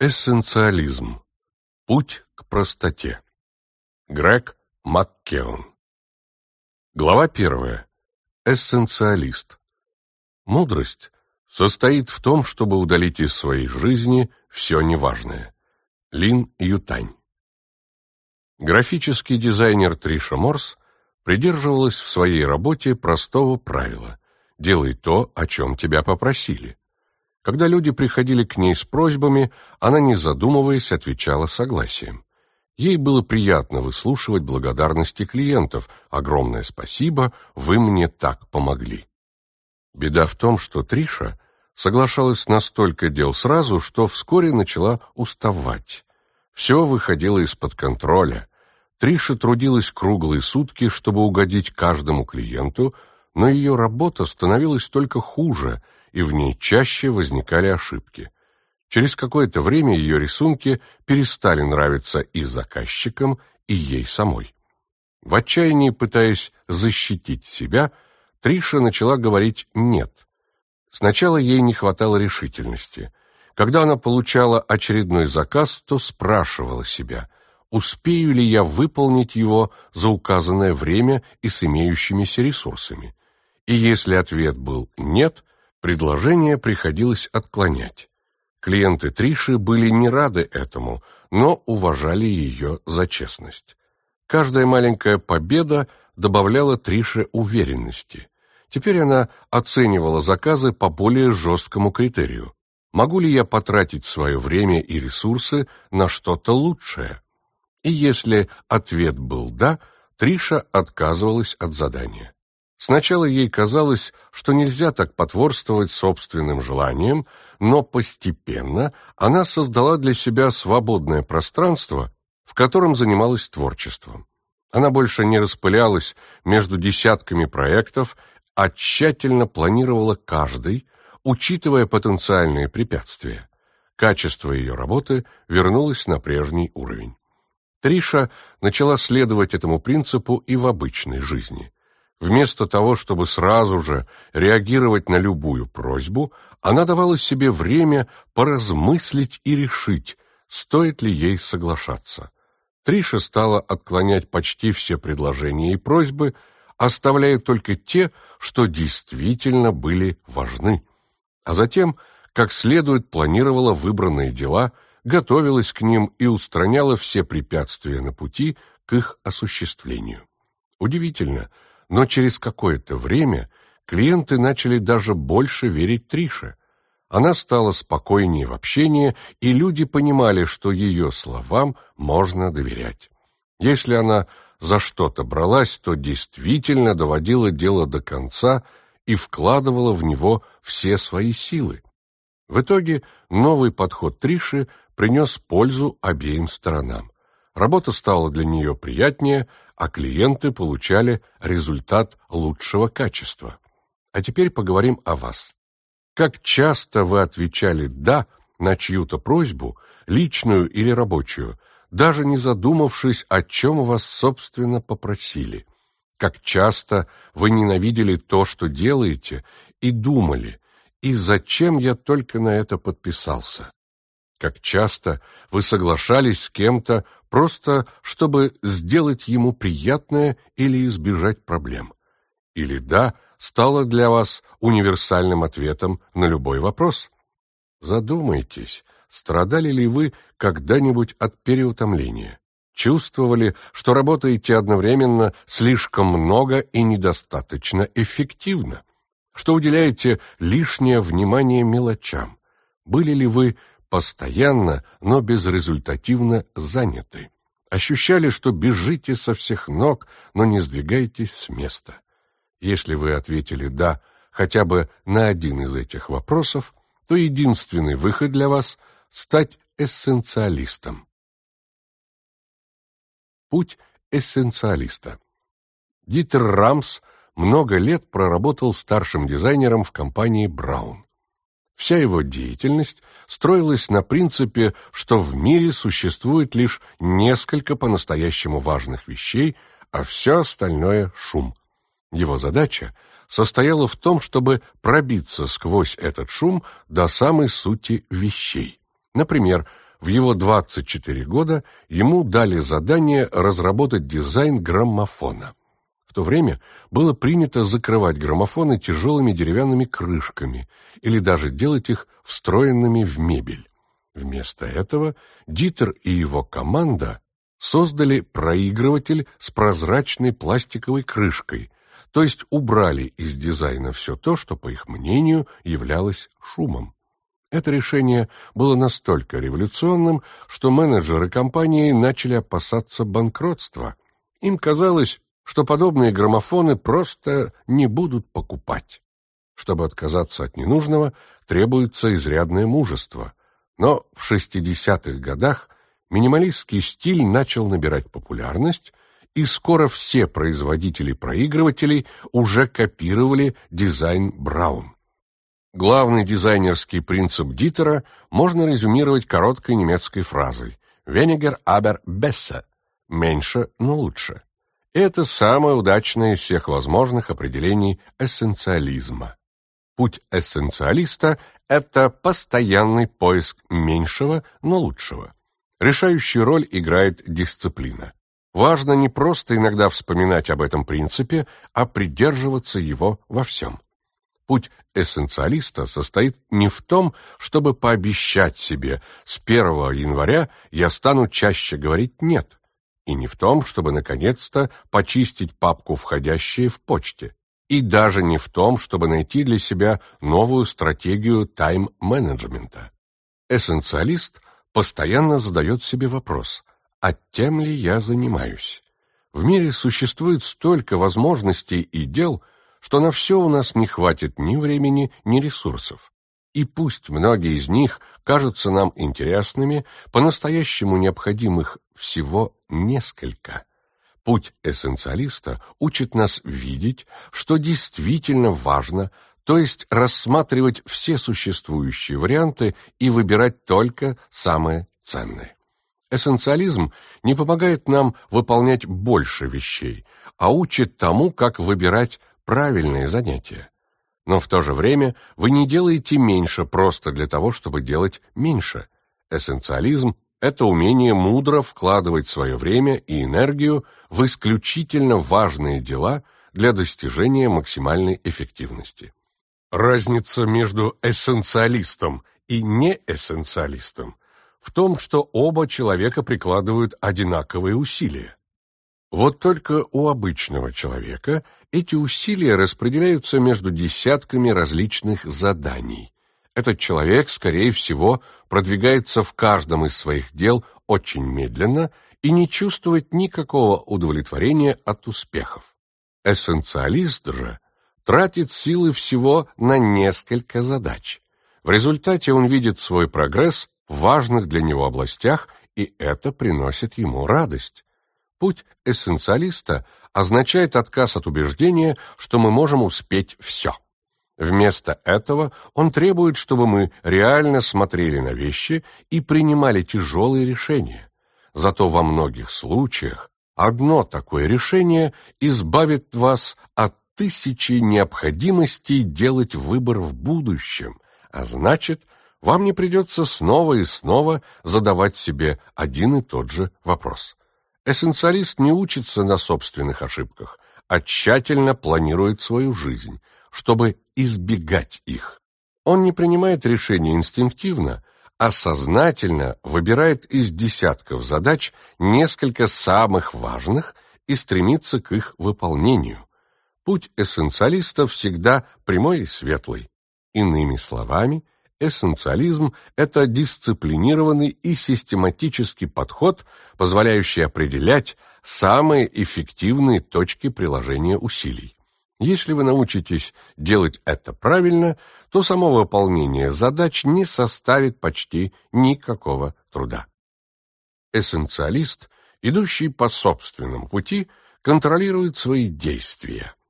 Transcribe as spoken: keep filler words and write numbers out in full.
Эссенциализм. Путь к простоте. Грег Маккеон. Глава первая. Эссенциалист. Мудрость состоит в том, чтобы удалить из своей жизни все неважное. Лин Ютань. Графический дизайнер Триша Морс придерживалась в своей работе простого правила: делай то, о чем тебя попросили. Когда люди приходили к ней с просьбами, она, не задумываясь, отвечала согласием. Ей было приятно выслушивать благодарности клиентов: «Огромное спасибо, вы мне так помогли». Беда в том, что Триша соглашалась на столько дел сразу, что вскоре начала уставать. Все выходило из-под контроля. Триша трудилась круглые сутки, чтобы угодить каждому клиенту, но ее работа становилась только хуже, и в ней чаще возникали ошибки. Через какое-то время ее рисунки перестали нравиться и заказчикам, и ей самой. В отчаянии, пытаясь защитить себя, Триша начала говорить «нет». Сначала ей не хватало решительности. Когда она получала очередной заказ, то спрашивала себя: успею ли я выполнить его за указанное время и с имеющимися ресурсами? И если ответ был «нет», предложение приходилось отклонять. Клиенты Триши были не рады этому, но уважали ее за честность. Каждая маленькая победа добавляла Трише уверенности. Теперь она оценивала заказы по более жесткому критерию: могу ли я потратить свое время и ресурсы на что-то лучшее? И если ответ был «да», Триша отказывалась от задания. Сначала ей казалось, что нельзя так потворствовать собственным желаниям, но постепенно она создала для себя свободное пространство, в котором занималась творчеством. Она больше не распылялась между десятками проектов, а тщательно планировала каждый, учитывая потенциальные препятствия. Качество ее работы вернулось на прежний уровень. Триша начала следовать этому принципу и в обычной жизни. Вместо того, чтобы сразу же реагировать на любую просьбу, она давала себе время поразмыслить и решить, стоит ли ей соглашаться. Триша стала отклонять почти все предложения и просьбы, оставляя только те, что действительно были важны. А затем, как следует, планировала выбранные дела, готовилась к ним и устраняла все препятствия на пути к их осуществлению. Удивительно, но через какое-то время клиенты начали даже больше верить Трише. Она стала спокойнее в общении, и люди понимали, что ее словам можно доверять. Если она за что-то бралась, то действительно доводила дело до конца и вкладывала в него все свои силы. В итоге новый подход Триши принес пользу обеим сторонам. Работа стала для нее приятнее, а клиенты получали результат лучшего качества. А теперь поговорим о вас. Как часто вы отвечали «да» на чью-то просьбу, личную или рабочую, даже не задумавшись, о чем вас, собственно, попросили? Как часто вы ненавидели то, что делаете, и думали: «И зачем я только на это подписался?» Как часто вы соглашались с кем-то просто, чтобы сделать ему приятное или избежать проблем? Или «да» стало для вас универсальным ответом на любой вопрос? Задумайтесь, страдали ли вы когда-нибудь от переутомления? Чувствовали, что работаете одновременно слишком много и недостаточно эффективно? Что уделяете лишнее внимание мелочам? Были ли вы постоянно, но безрезультативно заняты? Ощущали, что бежите со всех ног, но не сдвигаетесь с места? Если вы ответили «да» хотя бы на один из этих вопросов, то единственный выход для вас — стать эссенциалистом. Путь эссенциалиста. Дитер Рамс много лет проработал старшим дизайнером в компании Браун. Вся его деятельность строилась на принципе, что в мире существует лишь несколько по-настоящему важных вещей, а все остальное — шум. Его задача состояла в том, чтобы пробиться сквозь этот шум до самой сути вещей. Например, В его двадцать четыре года ему дали задание разработать дизайн граммофона. В то время было принято закрывать граммофоны тяжелыми деревянными крышками или даже делать их встроенными в мебель. Вместо этого Дитер и его команда создали проигрыватель с прозрачной пластиковой крышкой, то есть убрали из дизайна все то, что, по их мнению, являлось шумом. Это решение было настолько революционным, что менеджеры компании начали опасаться банкротства. Им казалось, что подобные граммофоны просто не будут покупать. Чтобы отказаться от ненужного, требуется изрядное мужество. Но в шестидесятых годах минималистский стиль начал набирать популярность, и скоро все производители проигрывателей уже копировали дизайн Браун. Главный дизайнерский принцип Дитера можно резюмировать короткой немецкой фразой «weniger aber besser» – «меньше, но лучше». Это самое удачное из всех возможных определений эссенциализма. Путь эссенциалиста – это постоянный поиск меньшего, но лучшего. Решающую роль играет дисциплина. Важно не просто иногда вспоминать об этом принципе, а придерживаться его во всем. Путь эссенциалиста состоит не в том, чтобы пообещать себе «с первого января я стану чаще говорить «нет», и не в том, чтобы наконец-то почистить папку «входящие» в почте, и даже не в том, чтобы найти для себя новую стратегию тайм-менеджмента. Эссенциалист постоянно задает себе вопрос «а тем ли я занимаюсь?». В мире существует столько возможностей и дел, что на все у нас не хватит ни времени, ни ресурсов. И пусть многие из них кажутся нам интересными, по-настоящему необходимых всего несколько. Путь эссенциалиста учит нас видеть, что действительно важно, то есть рассматривать все существующие варианты и выбирать только самые ценные. Эссенциализм не помогает нам выполнять больше вещей, а учит тому, как выбирать правильные занятия. Но в то же время вы не делаете меньше просто для того, чтобы делать меньше. Эссенциализм – это умение мудро вкладывать свое время и энергию в исключительно важные дела для достижения максимальной эффективности. Разница между эссенциалистом и неэссенциалистом в том, что оба человека прикладывают одинаковые усилия. Вот только у обычного человека эти усилия распределяются между десятками различных заданий. Этот человек, скорее всего, продвигается в каждом из своих дел очень медленно и не чувствует никакого удовлетворения от успехов. Эссенциалист же тратит силы всего на несколько задач. В результате он видит свой прогресс в важных для него областях, и это приносит ему радость. Путь эссенциалиста означает отказ от убеждения, что мы можем успеть все. Вместо этого он требует, чтобы мы реально смотрели на вещи и принимали тяжелые решения. Зато во многих случаях одно такое решение избавит вас от тысячи необходимостей делать выбор в будущем, а значит, вам не придется снова и снова задавать себе один и тот же вопрос. Эссенциалист не учится на собственных ошибках, а тщательно планирует свою жизнь, чтобы избегать их. Он не принимает решения инстинктивно, а сознательно выбирает из десятков задач несколько самых важных и стремится к их выполнению. Путь эссенциалиста всегда прямой и светлый. Иными словами, эссенциализм – это дисциплинированный и систематический подход, позволяющий определять самые эффективные точки приложения усилий. Если вы научитесь делать это правильно, то само выполнение задач не составит почти никакого труда. Эссенциалист, идущий по собственному пути, контролирует свои действия.